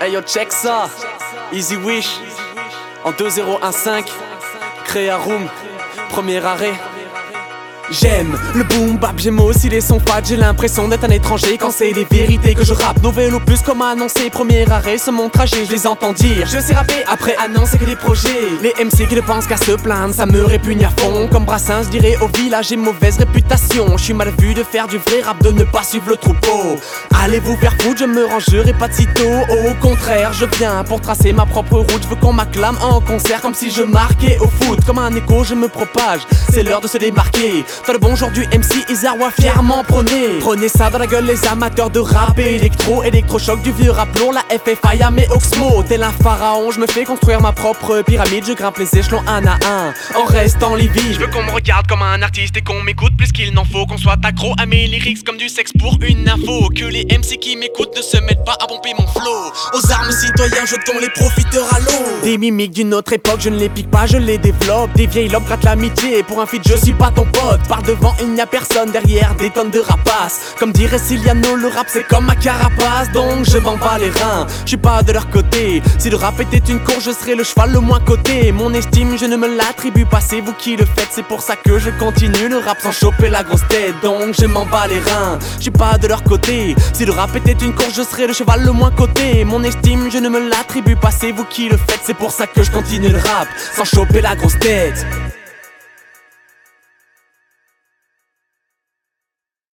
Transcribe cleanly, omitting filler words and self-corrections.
Hey yo, check ça. Easy Wish en 2015. Créa Room, premier arrêt. J'aime le boom bap, j'aime aussi les sons fat. J'ai l'impression d'être un étranger quand c'est des vérités que je rappe. Nouvelle opus comme annoncé, premier arrêt sur mon trajet, je les entends dire. Je sais rapper après annoncer que des projets. Les MC qui ne pensent qu'à se plaindre, ça me répugne à fond. Comme Brassens dirait au village, j'ai mauvaise réputation. Je suis mal vu de faire du vrai rap, de ne pas suivre le troupeau. Allez vous faire foutre, je me rangerai pas de sitôt. Au contraire, je viens pour tracer ma propre route. Je veux qu'on m'acclame en concert comme si je marquais au foot. Comme un écho, je me propage, c'est l'heure de se démarquer. Dans le bon genre du MC, Isarwa fièrement prôné. Prenez ça dans la gueule les amateurs de rap et électrochoc du vieux rap lourd. La FFI à mes Oxmo, tel un pharaon, je me fais construire ma propre pyramide. Je grimpe les échelons un à un, en restant livide. Je veux qu'on me regarde comme un artiste et qu'on m'écoute plus qu'il n'en faut. Qu'on soit accro à mes lyrics comme du sexe pour une info. Que les MC qui m'écoutent ne se mettent pas à pomper mon flow. Aux armes citoyens, jetons les profiteurs à l'eau. Des mimiques d'une autre époque, je ne les pique pas, je les développe. Des vieilles lobes grattent l'amitié, pour un feat je suis pas ton pote. Par devant il n'y a personne, derrière des tonnes de rapaces. Comme dirait Siliano, le rap c'est comme ma carapace. Donc je m'en bats les reins, je suis pas de leur côté. Si le rap était une course, je serais le cheval le moins coté. Mon estime je ne me l'attribue pas, c'est vous qui le faites. C'est pour ça que je continue le rap sans choper la grosse tête. Donc je m'en bats les reins, je suis pas de leur côté. Si le rap était une course, je serais le cheval le moins coté. Mon estime je ne me l'attribue pas, c'est vous qui le faites. C'est pour ça que je continue le rap sans choper la grosse tête.